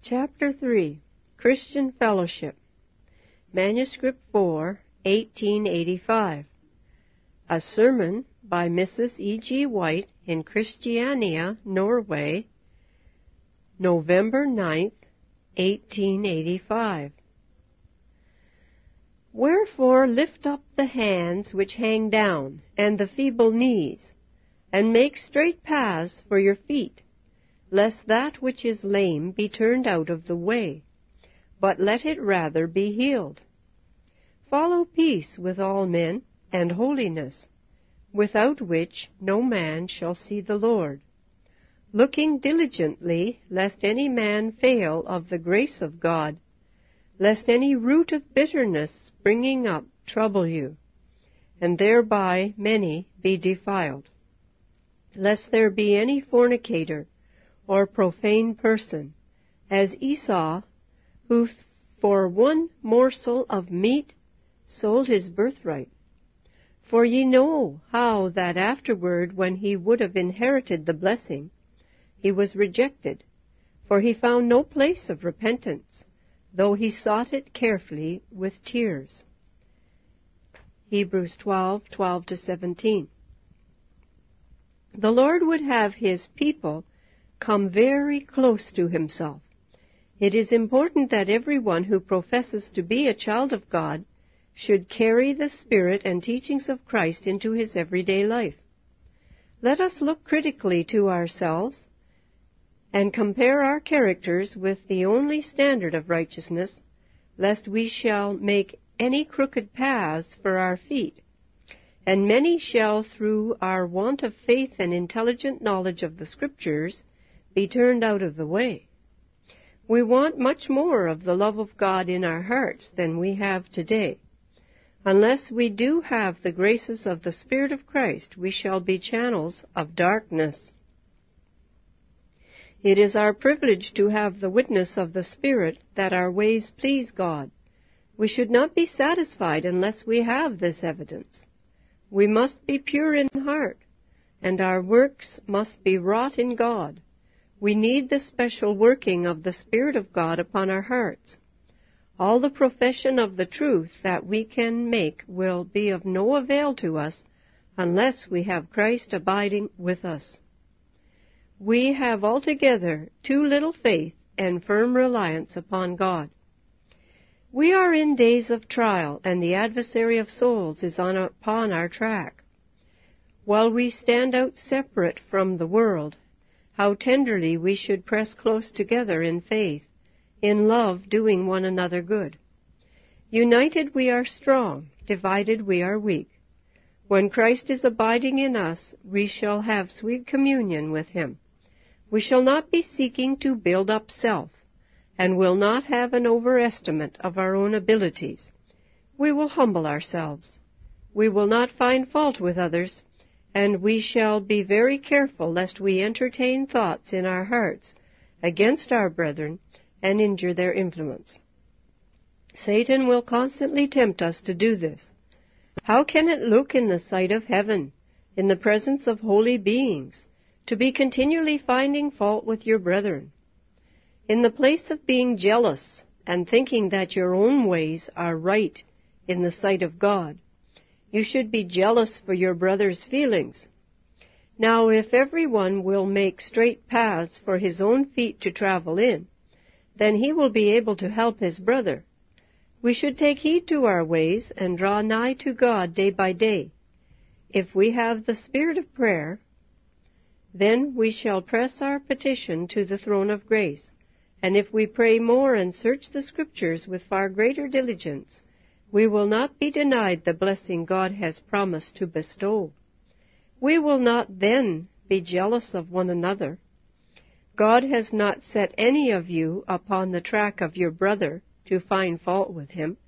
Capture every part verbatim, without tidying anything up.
Chapter three, Christian Fellowship, Manuscript four, eighteen eighty-five. A sermon by Missus E G White in Christiania, Norway, November ninth, eighteen eighty-five. Wherefore lift up the hands which hang down, and the feeble knees, and make straight paths for your feet, lest that which is lame be turned out of the way, but let it rather be healed. Follow peace with all men, and holiness, without which no man shall see the Lord, looking diligently, lest any man fail of the grace of God, lest any root of bitterness springing up trouble you, and thereby many be defiled, lest there be any fornicator or profane person, as Esau, who for one morsel of meat sold his birthright. For ye know how that afterward, when he would have inherited the blessing, he was rejected, for he found no place of repentance, though he sought it carefully with tears. Hebrews twelve, twelve to seventeen. The Lord would have his people come very close to himself. It is important that everyone who professes to be a child of God should carry the spirit and teachings of Christ into his everyday life. Let us look critically to ourselves and compare our characters with the only standard of righteousness, lest we shall make any crooked paths for our feet, and many shall, through our want of faith and intelligent knowledge of the Scriptures, be turned out of the way. We want much more of the love of God in our hearts than we have today. Unless we do have the graces of the Spirit of Christ, we shall be channels of darkness. It is our privilege to have the witness of the Spirit that our ways please God. We should not be satisfied unless we have this evidence. We must be pure in heart, and our works must be wrought in God. We need the special working of the Spirit of God upon our hearts. All the profession of the truth that we can make will be of no avail to us unless we have Christ abiding with us. We have altogether too little faith and firm reliance upon God. We are in days of trial, and the adversary of souls is on upon our track. While we stand out separate from the world, how tenderly we should press close together in faith, in love doing one another good. United we are strong, divided we are weak. When Christ is abiding in us, we shall have sweet communion with him. We shall not be seeking to build up self, and will not have an overestimate of our own abilities. We will humble ourselves. We will not find fault with others, and we shall be very careful lest we entertain thoughts in our hearts against our brethren and injure their influence. Satan will constantly tempt us to do this. How can it look in the sight of heaven, in the presence of holy beings, to be continually finding fault with your brethren? In the place of being jealous and thinking that your own ways are right in the sight of God, you should be jealous for your brother's feelings. Now, if everyone will make straight paths for his own feet to travel in, then he will be able to help his brother. We should take heed to our ways and draw nigh to God day by day. If we have the spirit of prayer, then we shall press our petition to the throne of grace. And if we pray more and search the Scriptures with far greater diligence, we will not be denied the blessing God has promised to bestow. We will not then be jealous of one another. God has not set any of you upon the track of your brother to find fault with him.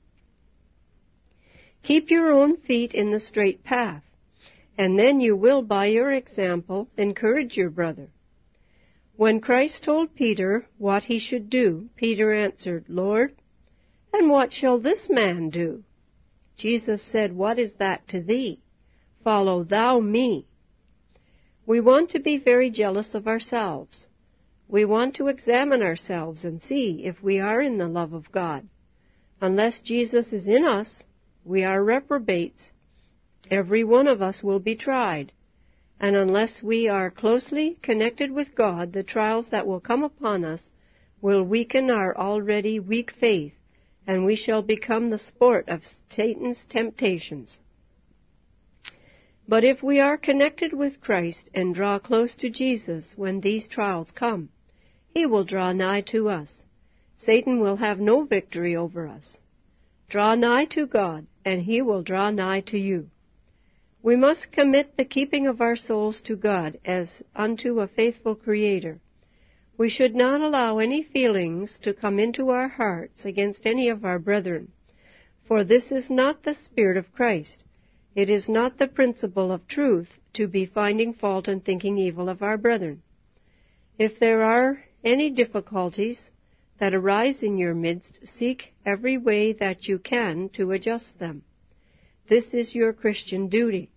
Keep your own feet in the straight path, and then you will, by your example, encourage your brother. When Christ told Peter what he should do, Peter answered, Lord, and what shall this man do? Jesus said, What is that to thee? Follow thou me. We want to be very jealous of ourselves. We want to examine ourselves and see if we are in the love of God. Unless Jesus is in us, we are reprobates. Every one of us will be tried. And unless we are closely connected with God, the trials that will come upon us will weaken our already weak faith, and we shall become the sport of Satan's temptations. But if we are connected with Christ and draw close to Jesus when these trials come, he will draw nigh to us. Satan will have no victory over us. Draw nigh to God, and he will draw nigh to you. We must commit the keeping of our souls to God as unto a faithful Creator. We should not allow any feelings to come into our hearts against any of our brethren, for this is not the Spirit of Christ. It is not the principle of truth to be finding fault and thinking evil of our brethren. If there are any difficulties that arise in your midst, seek every way that you can to adjust them. This is your Christian duty.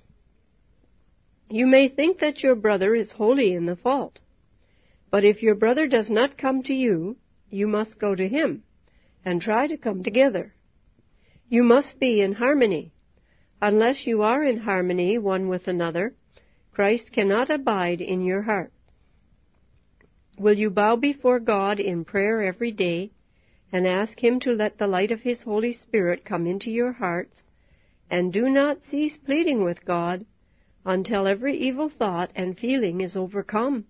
You may think that your brother is wholly in the fault, but if your brother does not come to you, you must go to him and try to come together. You must be in harmony. Unless you are in harmony one with another, Christ cannot abide in your heart. Will you bow before God in prayer every day and ask Him to let the light of His Holy Spirit come into your hearts, and do not cease pleading with God until every evil thought and feeling is overcome?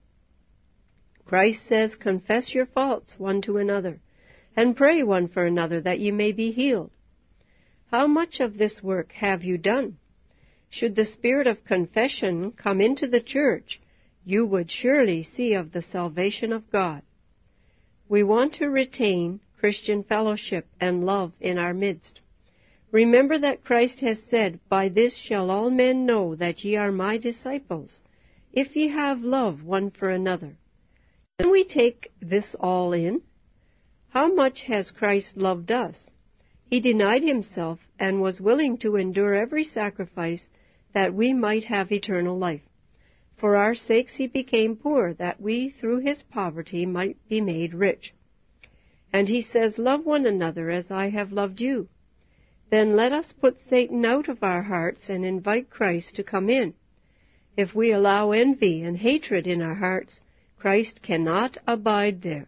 Christ says, confess your faults one to another, and pray one for another that ye may be healed. How much of this work have you done? Should the spirit of confession come into the church, you would surely see of the salvation of God. We want to retain Christian fellowship and love in our midst. Remember that Christ has said, by this shall all men know that ye are my disciples, if ye have love one for another. Can we take this all in? How much has Christ loved us? He denied himself and was willing to endure every sacrifice that we might have eternal life. For our sakes he became poor, that we through his poverty might be made rich. And he says, love one another as I have loved you. Then let us put Satan out of our hearts and invite Christ to come in. If we allow envy and hatred in our hearts, Christ cannot abide there.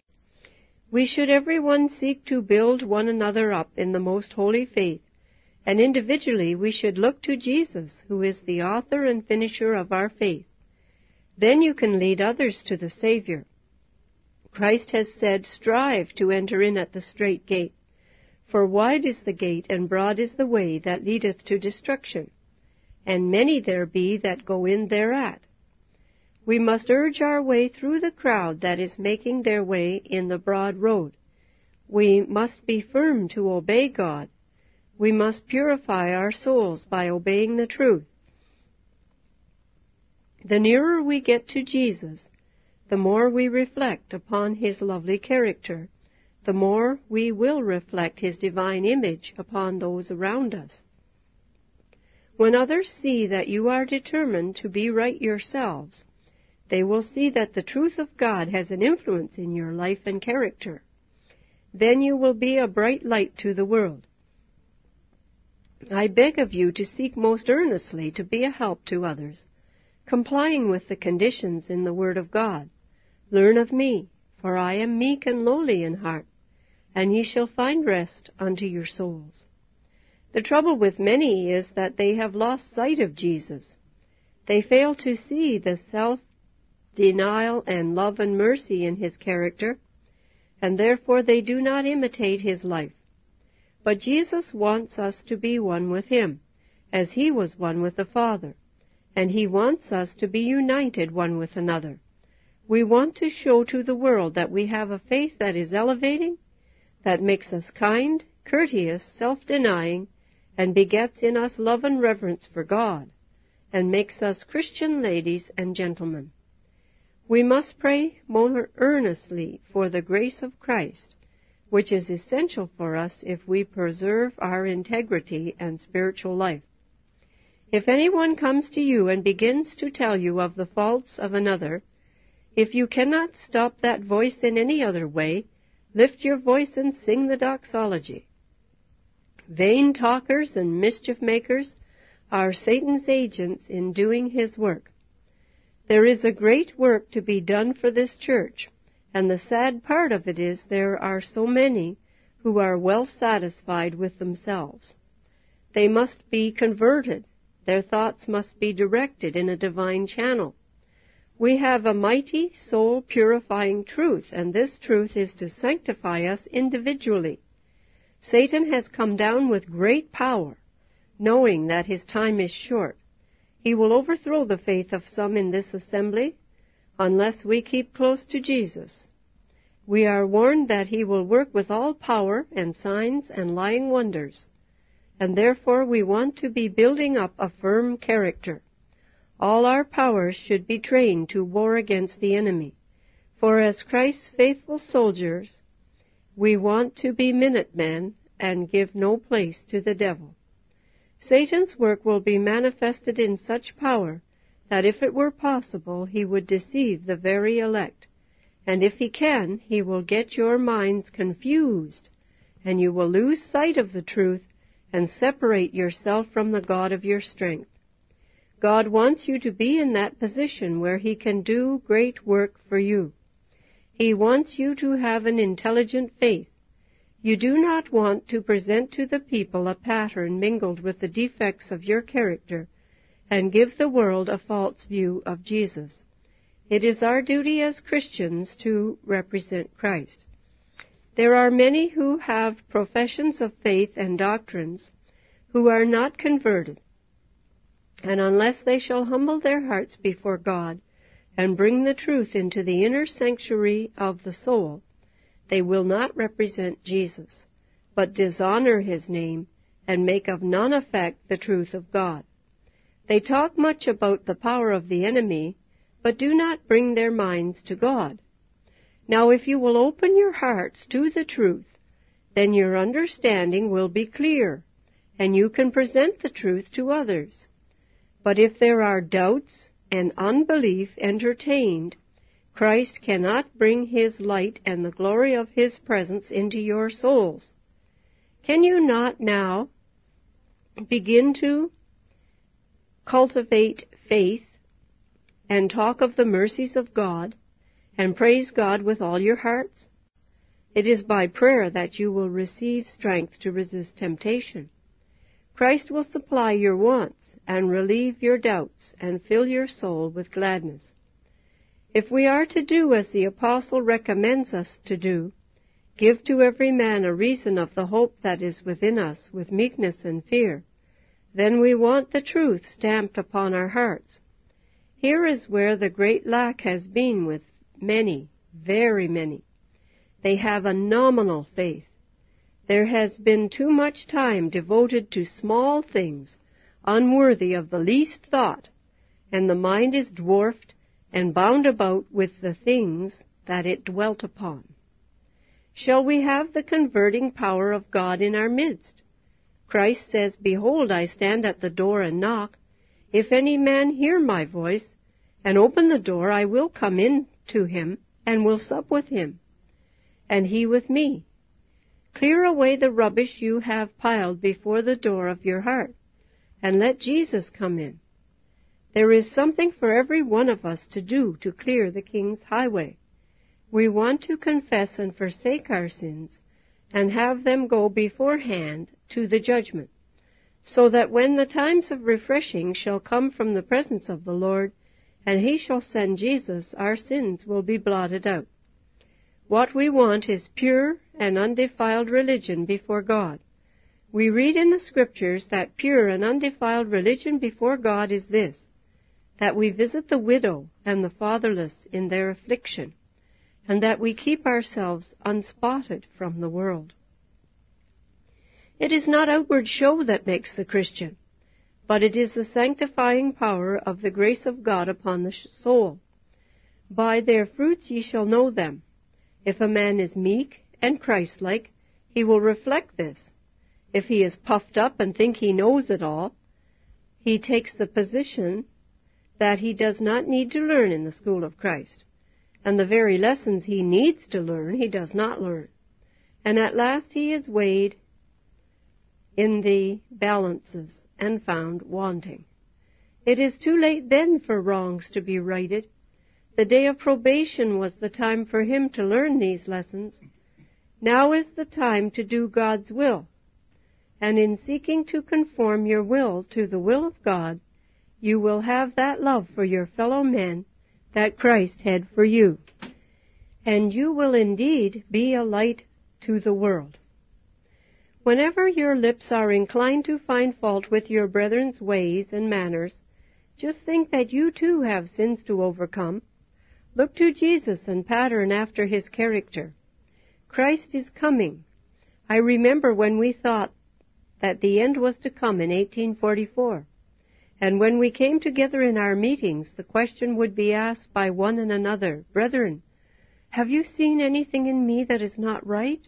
We should every one seek to build one another up in the most holy faith, and individually we should look to Jesus, who is the author and finisher of our faith. Then you can lead others to the Savior. Christ has said, strive to enter in at the strait gate, for wide is the gate and broad is the way that leadeth to destruction, and many there be that go in thereat. We must urge our way through the crowd that is making their way in the broad road. We must be firm to obey God. We must purify our souls by obeying the truth. The nearer we get to Jesus, the more we reflect upon his lovely character, the more we will reflect his divine image upon those around us. When others see that you are determined to be right yourselves, they will see that the truth of God has an influence in your life and character. Then you will be a bright light to the world. I beg of you to seek most earnestly to be a help to others, complying with the conditions in the Word of God. Learn of me, for I am meek and lowly in heart, and ye shall find rest unto your souls. The trouble with many is that they have lost sight of Jesus. They fail to see the self-denial and love and mercy in his character, and therefore they do not imitate his life. But Jesus wants us to be one with him, as he was one with the Father, and he wants us to be united one with another. We want to show to the world that we have a faith that is elevating, that makes us kind, courteous, self-denying, and begets in us love and reverence for God, and makes us Christian ladies and gentlemen. We must pray more earnestly for the grace of Christ, which is essential for us if we preserve our integrity and spiritual life. If anyone comes to you and begins to tell you of the faults of another, If you cannot stop that voice in any other way, lift your voice and sing the doxology. Vain talkers and mischief makers are Satan's agents in doing his work. There is a great work to be done for this church, and the sad part of it is there are so many who are well satisfied with themselves. They must be converted. Their thoughts must be directed in a divine channel. We have a mighty, soul-purifying truth, and this truth is to sanctify us individually. Satan has come down with great power, knowing that his time is short. He will overthrow the faith of some in this assembly, unless we keep close to Jesus. We are warned that he will work with all power and signs and lying wonders, and therefore we want to be building up a firm character. All our powers should be trained to war against the enemy, for as Christ's faithful soldiers, we want to be Minutemen and give no place to the devil. Satan's work will be manifested in such power that if it were possible, he would deceive the very elect. And if he can, he will get your minds confused, and you will lose sight of the truth and separate yourself from the God of your strength. God wants you to be in that position where he can do great work for you. He wants you to have an intelligent faith. You do not want to present to the people a pattern mingled with the defects of your character and give the world a false view of Jesus. It is our duty as Christians to represent Christ. There are many who have professions of faith and doctrines who are not converted, and unless they shall humble their hearts before God and bring the truth into the inner sanctuary of the soul, they will not represent Jesus, but dishonor his name and make of none effect the truth of God. They talk much about the power of the enemy, but do not bring their minds to God. Now, if you will open your hearts to the truth, then your understanding will be clear, and you can present the truth to others. But if there are doubts and unbelief entertained, Christ cannot bring his light and the glory of his presence into your souls. Can you not now begin to cultivate faith and talk of the mercies of God and praise God with all your hearts? It is by prayer that you will receive strength to resist temptation. Christ will supply your wants and relieve your doubts and fill your soul with gladness. If we are to do as the Apostle recommends us to do, give to every man a reason of the hope that is within us with meekness and fear, then we want the truth stamped upon our hearts. Here is where the great lack has been with many, very many. They have a nominal faith. There has been too much time devoted to small things, unworthy of the least thought, and the mind is dwarfed and bound about with the things that it dwelt upon. Shall we have the converting power of God in our midst? Christ says, "Behold, I stand at the door and knock. If any man hear my voice and open the door, I will come in to him and will sup with him, and he with me." Clear away the rubbish you have piled before the door of your heart, and let Jesus come in. There is something for every one of us to do to clear the King's highway. We want to confess and forsake our sins and have them go beforehand to the judgment, so that when the times of refreshing shall come from the presence of the Lord, and he shall send Jesus, our sins will be blotted out. What we want is pure and undefiled religion before God. We read in the Scriptures that pure and undefiled religion before God is this, that we visit the widow and the fatherless in their affliction, and that we keep ourselves unspotted from the world. It is not outward show that makes the Christian, but it is the sanctifying power of the grace of God upon the soul. By their fruits ye shall know them. If a man is meek and Christ-like, he will reflect this. If he is puffed up and think he knows it all, he takes the position that he does not need to learn in the school of Christ. and the very lessons he needs to learn he does not learn. And at last he is weighed in the balances and found wanting. It is too late then for wrongs to be righted. The day of probation was the time for him to learn these lessons. Now is the time to do God's will. And in seeking to conform your will to the will of God, you will have that love for your fellow men that Christ had for you. And you will indeed be a light to the world. Whenever your lips are inclined to find fault with your brethren's ways and manners, just think that you too have sins to overcome. Look to Jesus and pattern after his character. Christ is coming. I remember when we thought that the end was to come in eighteen forty-four. And when we came together in our meetings, the question would be asked by one and another, Brethren, have you seen anything in me that is not right?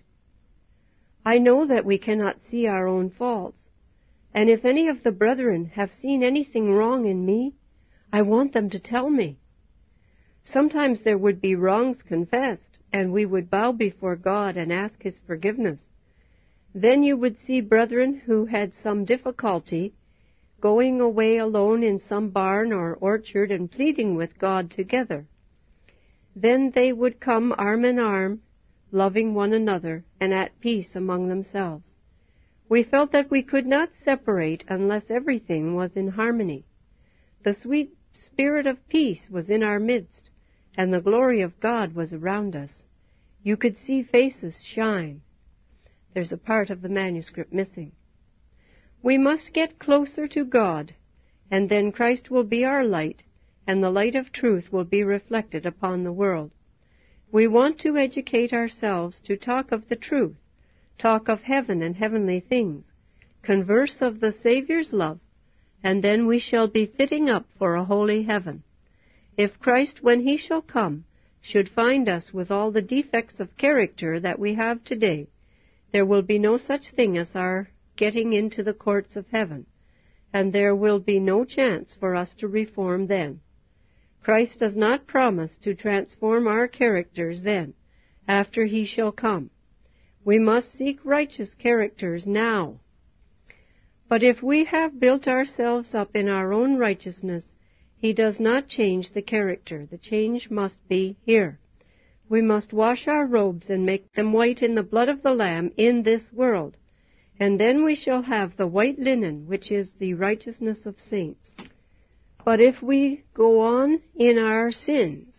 I know that we cannot see our own faults, and if any of the brethren have seen anything wrong in me, I want them to tell me. Sometimes there would be wrongs confessed, and we would bow before God and ask his forgiveness. Then you would see brethren who had some difficulty going away alone in some barn or orchard and pleading with God together. Then they would come arm in arm, loving one another and at peace among themselves. We felt that we could not separate unless everything was in harmony. The sweet spirit of peace was in our midst, and the glory of God was around us. You could see faces shine. There's a part of the manuscript missing. We must get closer to God, and then Christ will be our light, and the light of truth will be reflected upon the world. We want to educate ourselves to talk of the truth, talk of heaven and heavenly things, converse of the Savior's love, and then we shall be fitting up for a holy heaven. If Christ, when he shall come, should find us with all the defects of character that we have today, there will be no such thing as our getting into the courts of heaven, and there will be no chance for us to reform then. Christ does not promise to transform our characters then, after he shall come. We must seek righteous characters now. But if we have built ourselves up in our own righteousness, he does not change the character. The change must be here. We must wash our robes and make them white in the blood of the Lamb in this world, and then we shall have the white linen, which is the righteousness of saints. But if we go on in our sins,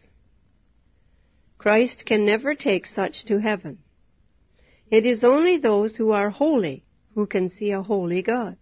Christ can never take such to heaven. It is only those who are holy who can see a holy God.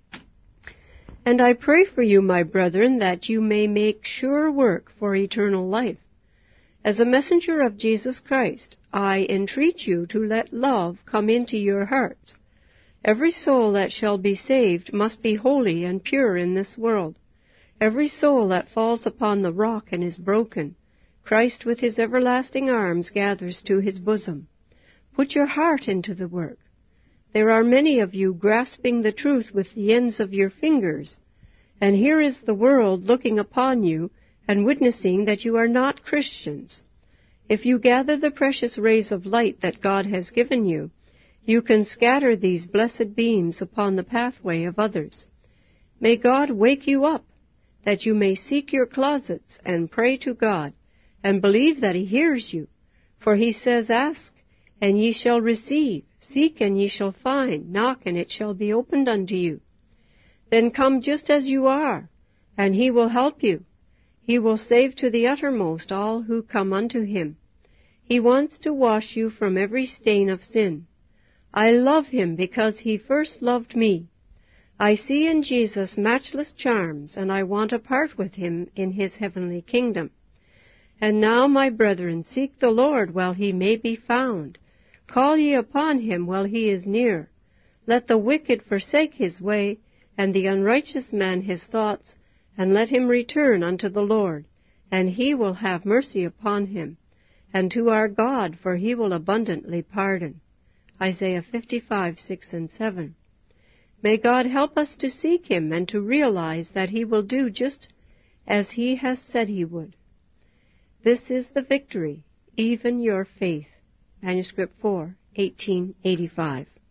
And I pray for you, my brethren, that you may make sure work for eternal life. As a messenger of Jesus Christ, I entreat you to let love come into your hearts. Every soul that shall be saved must be holy and pure in this world. Every soul that falls upon the rock and is broken, Christ with his everlasting arms gathers to his bosom. Put your heart into the work. There are many of you grasping the truth with the ends of your fingers, and here is the world looking upon you and witnessing that you are not Christians. If you gather the precious rays of light that God has given you, you can scatter these blessed beams upon the pathway of others. May God wake you up, that you may seek your closets and pray to God, and believe that he hears you. For he says, Ask, and ye shall receive. Seek, and ye shall find. Knock, and it shall be opened unto you. Then come just as you are, and he will help you. He will save to the uttermost all who come unto him. He wants to wash you from every stain of sin. I love him because he first loved me. I see in Jesus matchless charms, and I want a part with him in his heavenly kingdom. And now, my brethren, seek the Lord while he may be found. Call ye upon him while he is near. Let the wicked forsake his way, and the unrighteous man his thoughts, and let him return unto the Lord, and he will have mercy upon him, and to our God, for he will abundantly pardon. Isaiah fifty-five, six and seven. May God help us to seek him and to realize that he will do just as he has said he would. This is the victory. even your faith. Manuscript four, eighteen eighty-five.